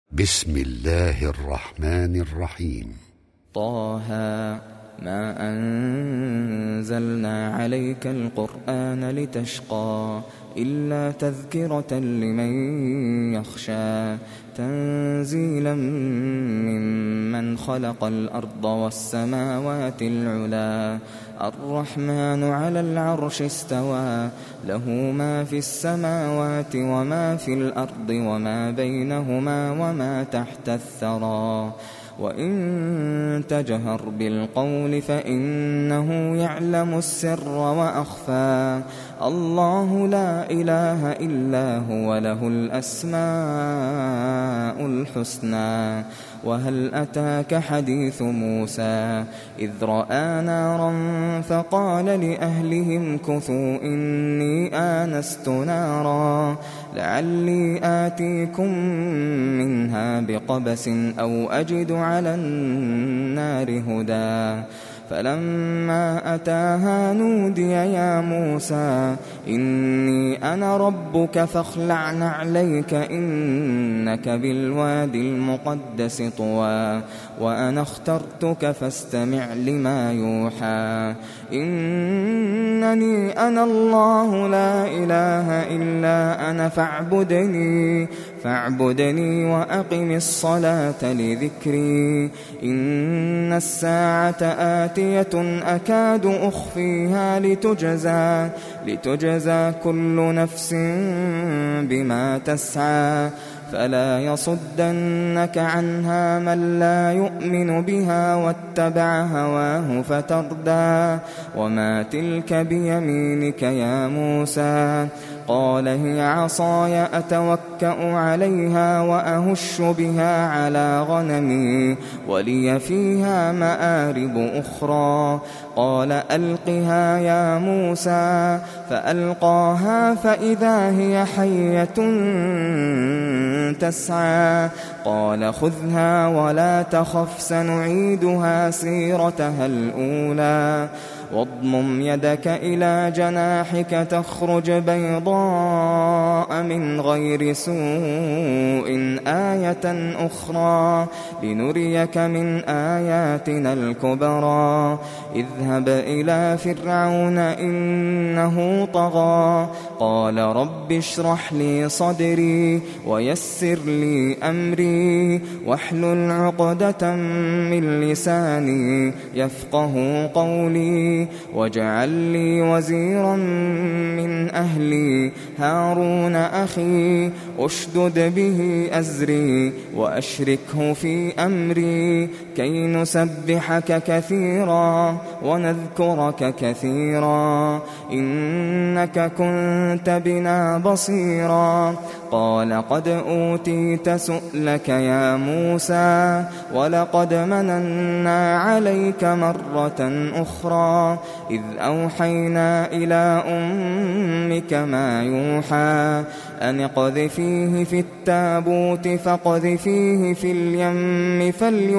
بسم الله الرحمن الرحيم. طه ما أنزلنا عليك القرآن لتشقى إلا تذكرة لمن يخشى تنزيلا ممن خلق الأرض والسماوات العلا الرحمن على العرش استوى له ما في السماوات وما في الأرض وما بينهما وما تحت الثرى وإن تجهر بالقول فإنه يعلم السر وأخفى الله لا إله إلا هو له الأسماء الحسنى وهل أتاك حديث موسى إذ رأى نارا فقال لأهلهم كثوا إني آنست نارا لعلي آتيكم منها بقبس أو أجد على النار هدى فلما أتاها نودي يا موسى إني أنا ربك فاخلع نعليك إنك بالوادي المقدس طوى وأنا اخترتك فاستمع لما يوحى إنني أنا الله لا إله إلا أنا فاعبدني وأقم الصلاة لذكري إن الساعة آتية أكاد أخفيها لتجزى كل نفس بما تسعى فلا يصدنك عنها من لا يؤمن بها واتبع هواه فتردى وما تلك بيمينك يا موسى قال هي عصاي أتوكأ عليها وأهش بها على غنمي ولي فيها مآرب أخرى قال ألقها يا موسى فألقاها فإذا هي حية تسعى قال خذها ولا تخف سنعيدها سيرتها الأولى واضمم يدك إلى جناحك تخرج بيضاء من غير سوء آية أخرى لنريك من آياتنا الكبرى اذهب إلى فرعون إنه طغى قال رب اشرح لي صدري ويسر لي أمري واحلل عقدة من لساني يفقه قولي واجعل لي وزيرا من أهلي هارون أخي أشدد به أزري وأشركه في أمري كي نسبحك كثيرا ونذكرك كثيرا إنك كنت بنا بصيرا قال قد أوتيت سؤلك يا موسى ولقد مننا عليك مرة أخرى إذ أوحينا إلى أمك ما يوحى أن اقذفيه في التابوت فاقذفيه في اليم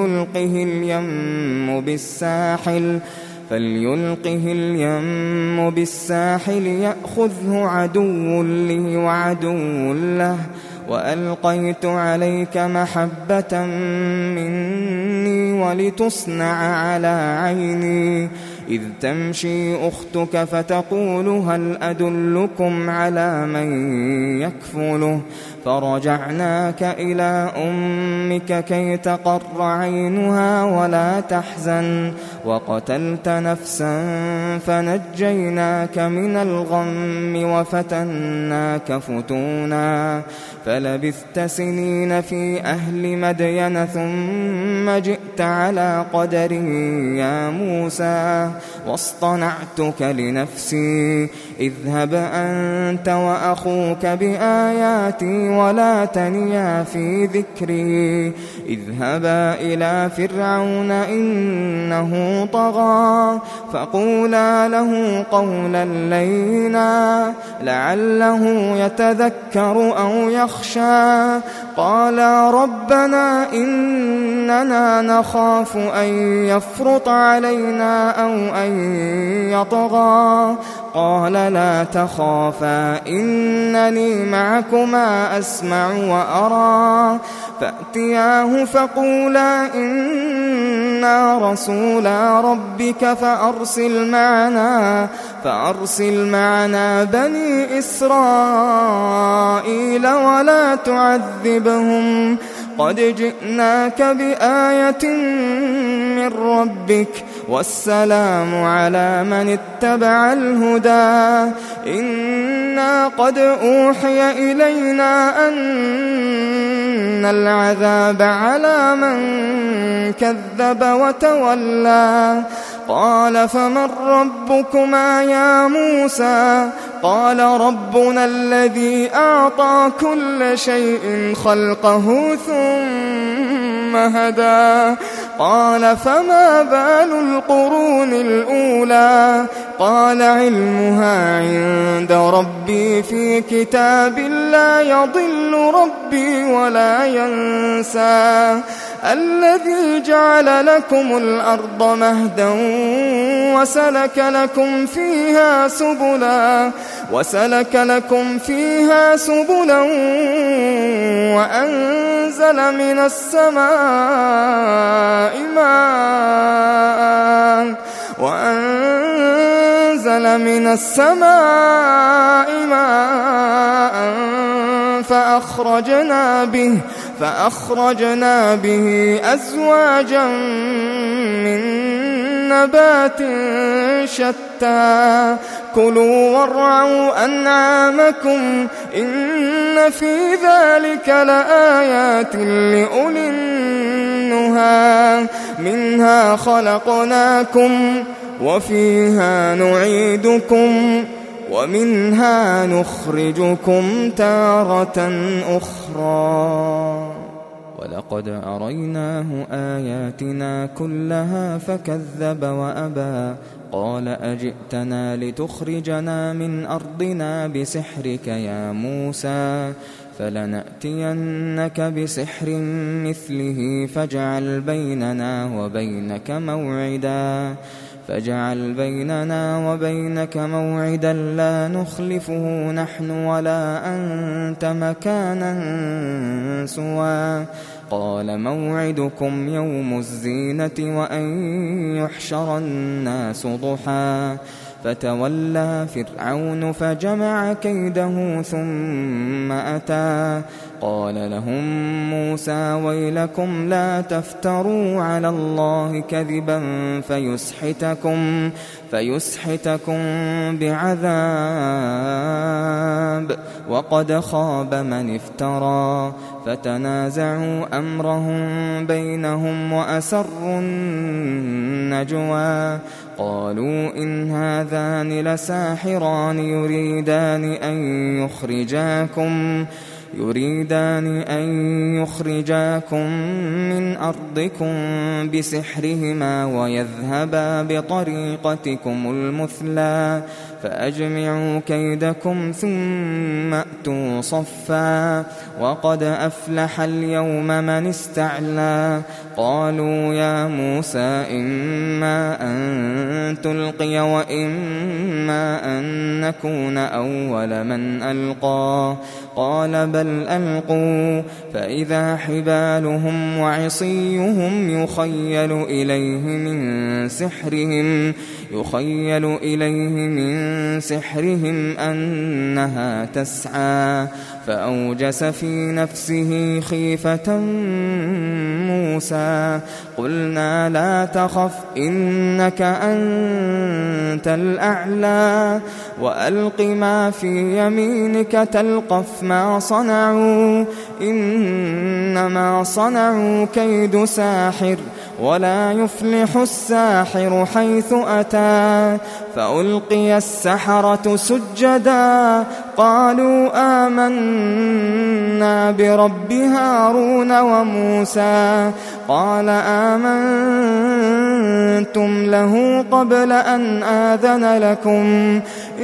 فليلقه اليم بالساحل يأخذه عدو لي وعدو له وألقيت عليك محبة مني ولتصنع على عيني إذ تمشي أختك فتقول هل أدلكم على من يكفله فرجعناك إلى أمك كي تقر عينها ولا تحزن وقتلت نفسا فنجيناك من الغم وفتناك فتونا فلبثت سنين في أهل مدين ثم جئت على قدري يا موسى واصطنعتك لنفسي اذهب أنت وأخوك بآياتي ولا تنيا في ذكري اذهبا إلى فرعون إنه طغى فقولا له قولا لينا لعله يتذكر أو يخشى قالا ربنا إننا نخاف أن يفرط علينا أو أن يطغى قال لا تخافا إنني معكما أسمع وأرى فأتياه فقولا إنا رسولا ربك فأرسل معنا بني إسرائيل ولا تعذبهم قد جئناك بآية من ربك والسلام على من اتبع الهدى إنا قد أوحي إلينا أن العذاب على من كذب وتولى قال فمن ربكما يا موسى قال ربنا الذي أعطى كل شيء خلقه ثم هدى قال فما بال القرون الأولى قال علمها عند ربي في كتاب لا يضل ربي ولا ينسى الذي جعل لكم الأرض مهدا وسلك لكم فيها سبلا وأنزل من السماء ماء فأخرجنا به أزواجا من نبات شتى كلوا وارعوا أنعامكم إن في ذلك لآيات لأولي النهى منها خلقناكم وفيها نعيدكم ومنها نخرجكم تارة أخرى ولقد أريناه آياتنا كلها فكذب وأبى قال أجئتنا لتخرجنا من أرضنا بسحرك يا موسى فلنأتينك بسحر مثله فاجعل بيننا وبينك موعدا لا نخلفه نحن ولا أنت مكانا سوى قال موعدكم يوم الزينة وأن يحشر الناس ضحى فتولى فرعون فجمع كيده ثم أتى قال لهم موسى ويلكم لا تفتروا على الله كذبا فيسحتكم بعذاب وقد خاب من افترى فتنازعوا أمرهم بينهم وأسروا النجوى قالوا إن هذان لساحران يريدان أن يخرجاكم من أرضكم بسحرهما ويذهبا بطريقتكم المثلى فأجمعوا كيدكم ثم أتوا صفا وقد أفلح اليوم من استعلى قالوا يا موسى إما أن تلقي وإما أن نكون أول من ألقى قال بل ألقوا فإذا حبالهم وعصيهم يخيل إليه من سحرهم أنها تسعى فأوجس في نفسه خيفة موسى قلنا لا تخف إنك أنت الأعلى وألق ما في يمينك تلقف ما صنعوا إنما صنعوا كيد ساحر ولا يفلح الساحر حيث أتى فألقي السحرة سجدا قالوا آمنا برب هارون وموسى قال آمنتم له قبل أن آذن لكم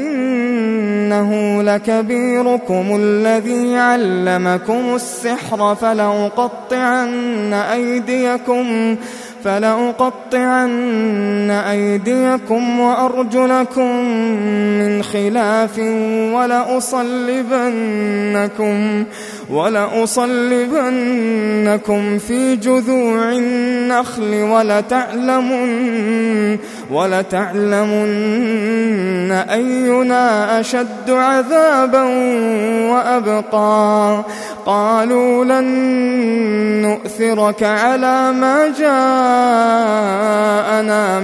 إنه لكبيركم الذي علمكم السحر فلأقطعن فلأقطعن أيديكم وأرجلكم من خلاف ولأصلبنكم في جذوع النخل ولتعلمن أينا أشد عذابا وأبقى. قالوا لن نؤثرك على ما جاءنا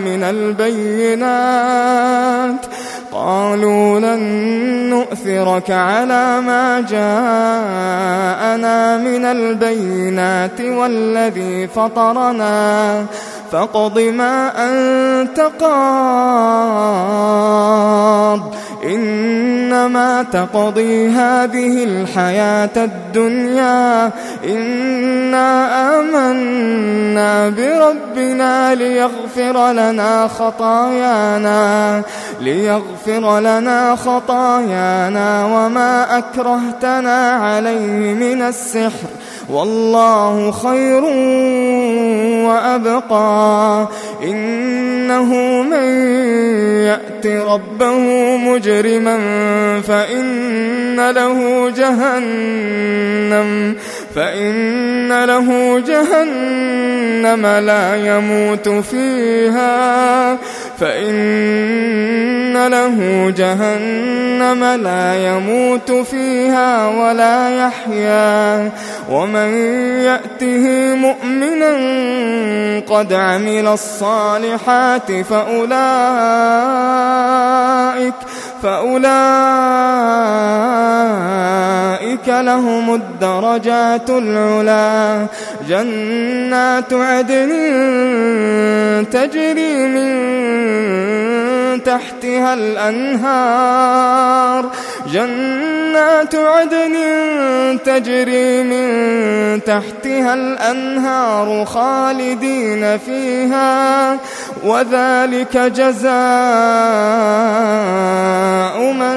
من البينات والذي فطرنا فاقض ما أنت قاض إنما تقضي هذه الحياة الدنيا إنا آمنا بربنا ليغفر لنا خطايانا وما أكرهتنا عليه من السحر والله خير وأبقى. إنه من يأت ربه مجرما فإن له جهنم لا يموت فيها ولا يحيا. ومن يأته مؤمنا قد عمل الصالحات فأولئك لهم الدرجات العلى جنات عدن تجري من تحتها الأنهار خالدين فيها وذلك جزاء من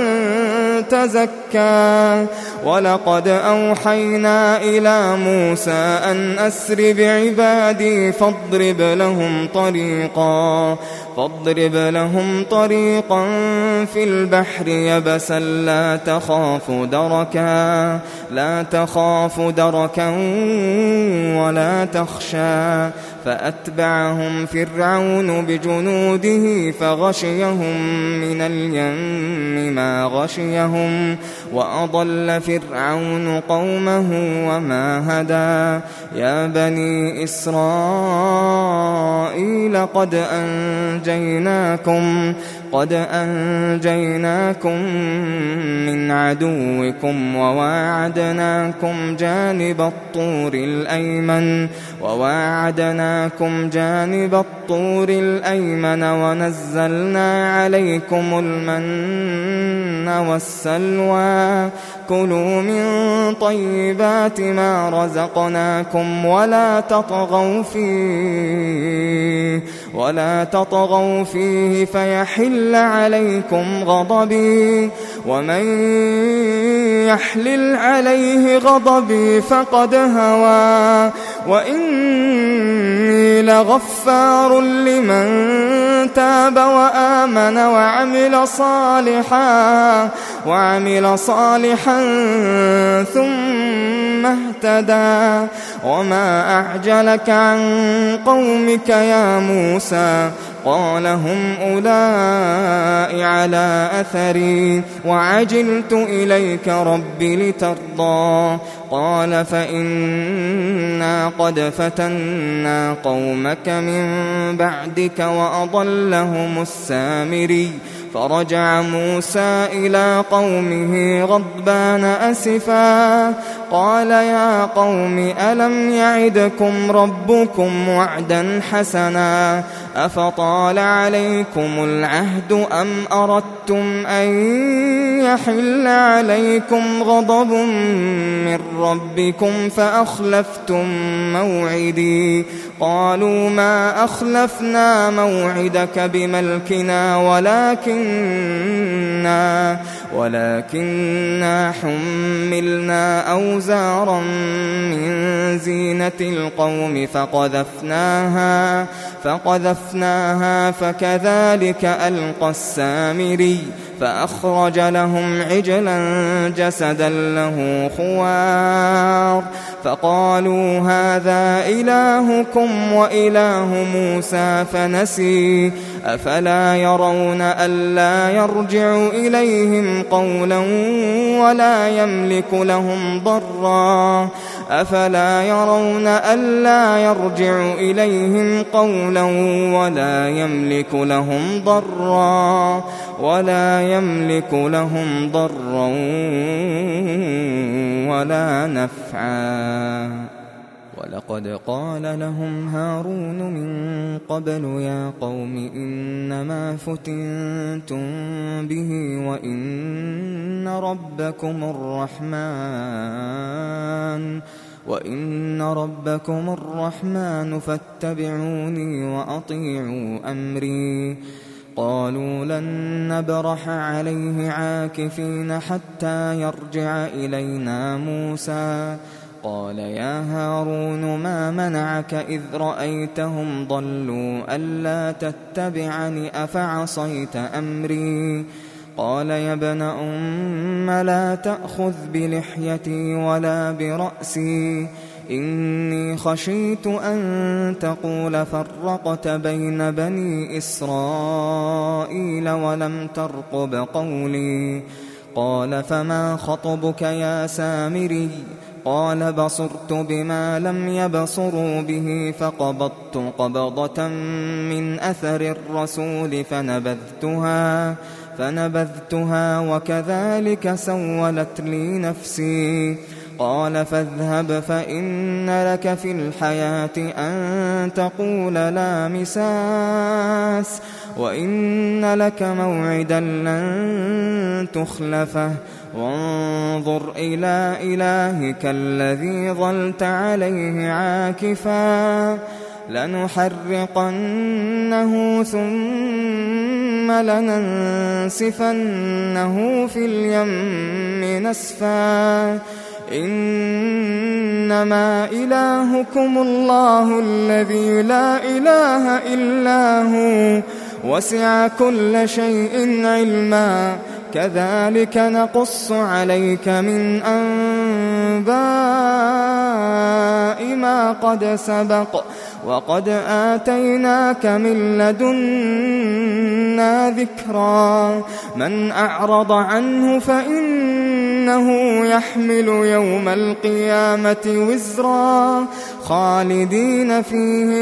تزكى. ولقد أوحينا إلى موسى أن أسر بعبادي فاضرب لهم طريقا في البحر يبسا لا تخاف دركا ولا تخشى. فأتبعهم فرعون بجنوده فغشيهم من اليم ما غشيهم وأضل فرعون قومه وما هدى. يا بني إسرائيل قد أنجيناكم من عدوكم وواعدناكم جانب الطور الأيمن ونزلنا عليكم المن والسلوى. كلوا من طيبات ما رزقناكم ولا تطغوا فيه فيحل عليكم غضبي ومن يحلل عليه غضبي فقد هوى. وإني لغفار لمن تاب وآمن وعمل صالحا ثم اهتدى. وما أعجلك عن قومك يا موسى؟ قال هم أولئك على أثري وعجلت إليك رب لترضى. قال فإنا قد فتنا قومك من بعدك وأضلهم السامري. فرجع موسى إلى قومه غضبان أسفا قال يا قوم ألم يعدكم ربكم وعدا حسنا أفطال عليكم العهد أم أردتم أن يحل عليكم غضب من ربكم فأخلفتم موعدي. قالوا ما أخلفنا موعدك بملكنا ولكننا ولكننا حملنا أوزارا من زينة القوم فقذفناها فكذلك ألقى السامري فأخرج لهم عجلا جسدا له خوار فقالوا هذا إلهكم وإله موسى فنسي أفلا يرون ألا يرجع إليهم قولا ولا يملك لهم ضرا ولا نفعا ولقد قال لهم هارون من قبل يا قوم إنما فتنتم به وإن ربكم الرحمن فاتبعوني وأطيعوا أمري قالوا لن نبرح عليه عاكفين حتى يرجع إلينا موسى قال يا هارون ما منعك إذ رأيتهم ضلوا ألا تتبعني أفعصيت أمري قال يا ابن أم لا تأخذ بلحيتي ولا برأسي إني خشيت أن تقول فرقت بين بني إسرائيل ولم ترقب قولي قال فما خطبك يا سامري قال بصرت بما لم يبصروا به فقبضت قبضة من أثر الرسول فنبذتها وكذلك سولت لي نفسي قال فاذهب فإن لك في الحياة أن تقول لا مساس وإن لك موعدا لن تخلفه وانظر إلى إلهك الذي ظلت عليه عاكفا لنحرقنه ثم لننسفنه في اليم نسفا إنما إلهكم الله الذي لا إله إلا هو وسع كل شيء علما كذلك نقص عليك من أنباء ما قد سبق وقد آتيناك من لدنا ذكرا من أعرض عنه فإنه يحمل يوم القيامة وزرا خالدين فيه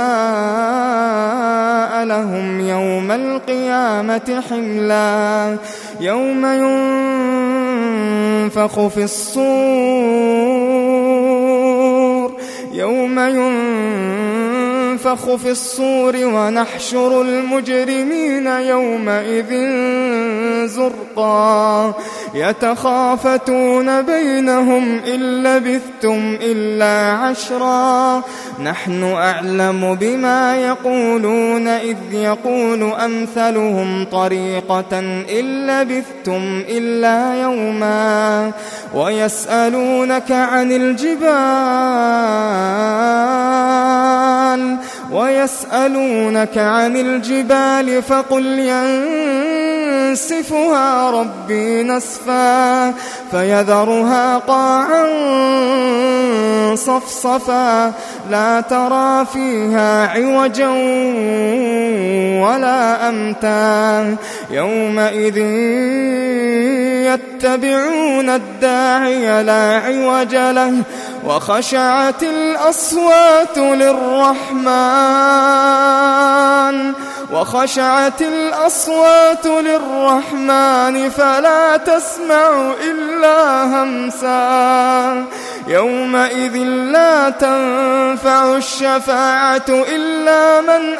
وساء لهم يوم القيامة حملا يوم ينفخ في الصور ونحشر المجرمين يومئذ زرقا يتخافتون بينهم إن لبثتم إلا عشرا نحن أعلم بما يقولون إذ يقول أمثلهم طريقة إن لبثتم إلا يوما ويسألونك عن الجبال فقل ينسفها ربي نسفا فيذرها قاعا صفصفا لا ترى فيها عوجا ولا أمتا يومئذ يتبعون الداعي لا عوج له وخشعت الأصوات للرحمن فلا تسمع إلا همسا يومئذ لا تنفع الشفاعة إلا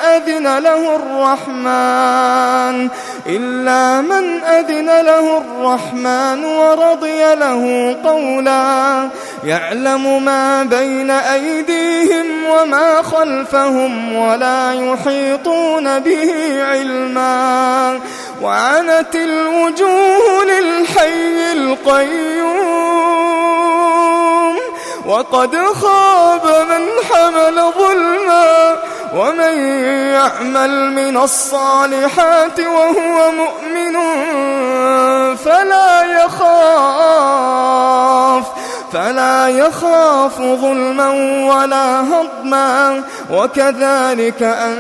من أذن له الرحمن ورضي له قولا يعلم ما بين أيديهم وما خلفهم ولا يحيطون به علما وعنت الوجوه للحي القيوم وقد خاب من حمل ظلما ومن يعمل من الصالحات وهو مؤمن فلا يخاف ظلما ولا هضما وكذلك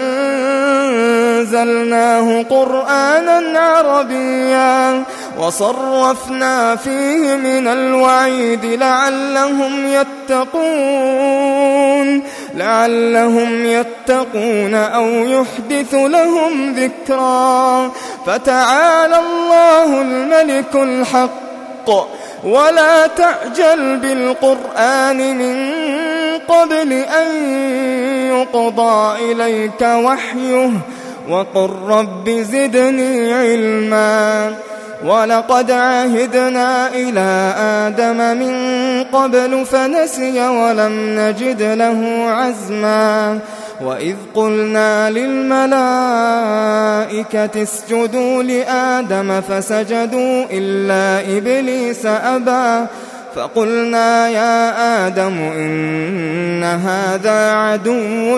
أنزلناه قرآنا عربيا وصرفنا فيه من الوعيد لعلهم يتقون أو يحدث لهم ذكرا فتعالى الله الملك الحق ولا تعجل بالقرآن من قبل أن يقضى إليك وحيه وقل رب زدني علما ولقد عهدنا إلى آدم من قبل فنسي ولم نجد له عزما وإذ قلنا للملائكة اسجدوا لآدم فسجدوا إلا إبليس أبى فقلنا يا آدم إن هذا عدو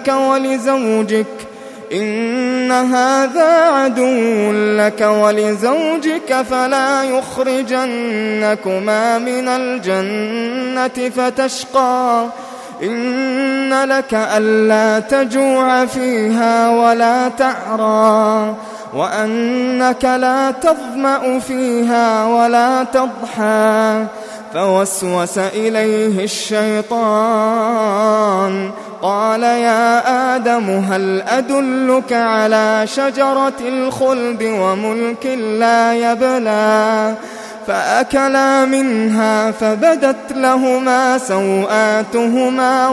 لك ولزوجك فلا يخرجنكما من الجنة فتشقى إن لك ألا تجوع فيها ولا تعرى وأنك لا تظمأ فيها ولا تضحى فوسوس إليه الشيطان قال يا آدم هل أدلك على شجرة الخلد وملك لا يبلى فأكلا منها فبدت لهما سوآتهما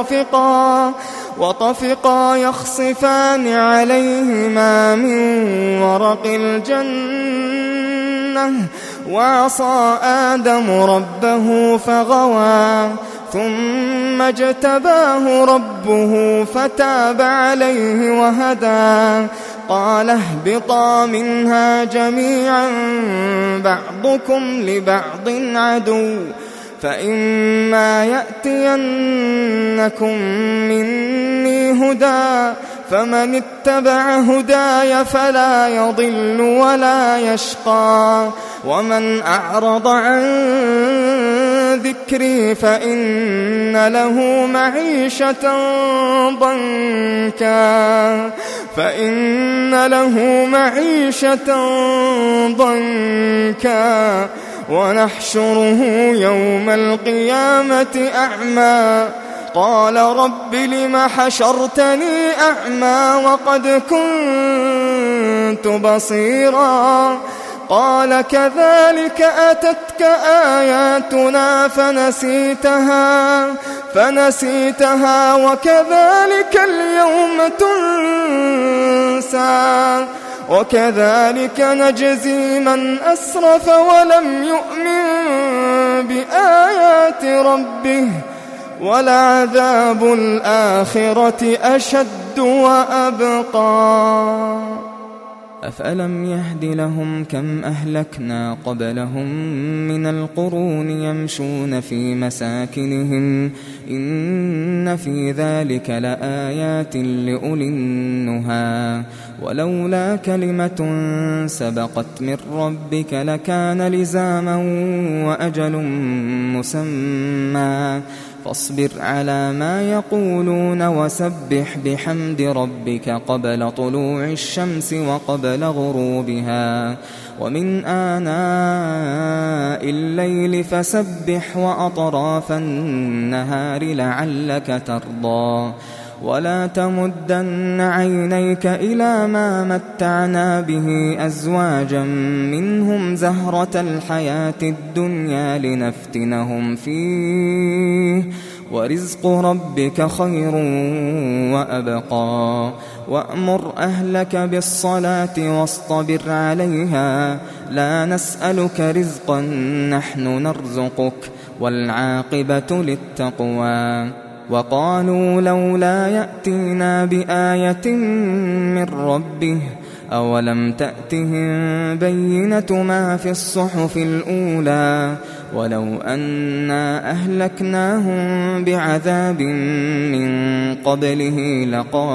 وطفقا يخصفان عليهما من ورق الجنة وعصى آدم ربه فغوى ثم اجتباه ربه فتاب عليه وهدى قال اهبطا منها جميعا بعضكم لبعض عدو فإما يأتينكم مني هدى فمن اتبع هداي فلا يضل ولا يشقى ومن أعرض عن ذكري فإن له معيشة ضنكا ونحشره يوم القيامة أعمى قال رب لم حشرتني أعمى وقد كنت بصيرا قال كذلك أتتك آياتنا فنسيتها وكذلك اليوم تنسى وكذلك نجزي من أسرف ولم يؤمن بآيات ربه ولعذاب الآخرة أشد وأبقى أفألم يهد لهم كم أهلكنا قبلهم من القرون يمشون في مساكنهم إن في ذلك لآيات لأولي النهى ولولا كلمة سبقت من ربك لكان لزاما وأجل مسمى فاصبر على ما يقولون وسبح بحمد ربك قبل طلوع الشمس وقبل غروبها ومن آناء الليل فسبح وأطراف النهار لعلك ترضى ولا تمدن عينيك إلى ما متعنا به أزواجا منهم زهرة الحياة الدنيا لنفتنهم فيه ورزق ربك خير وأبقى وأمر أهلك بالصلاة واصطبر عليها لا نسألك رزقا نحن نرزقك والعاقبة للتقوى وقالوا لولا يأتينا بآية من ربه أولم تأتهم بينة ما في الصحف الأولى ولو أنا أهلكناهم بعذاب من قبله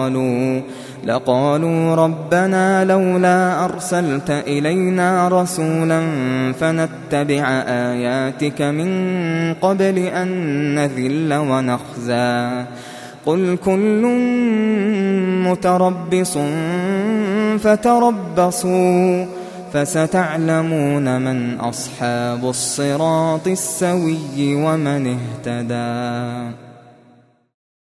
لقالوا ربنا لولا أرسلت إلينا رسولا فنتبع آياتك من قبل أن نذل ونخزى قل كل متربص فتربصوا فستعلمون من أصحاب الصراط السوي ومن اهتدى.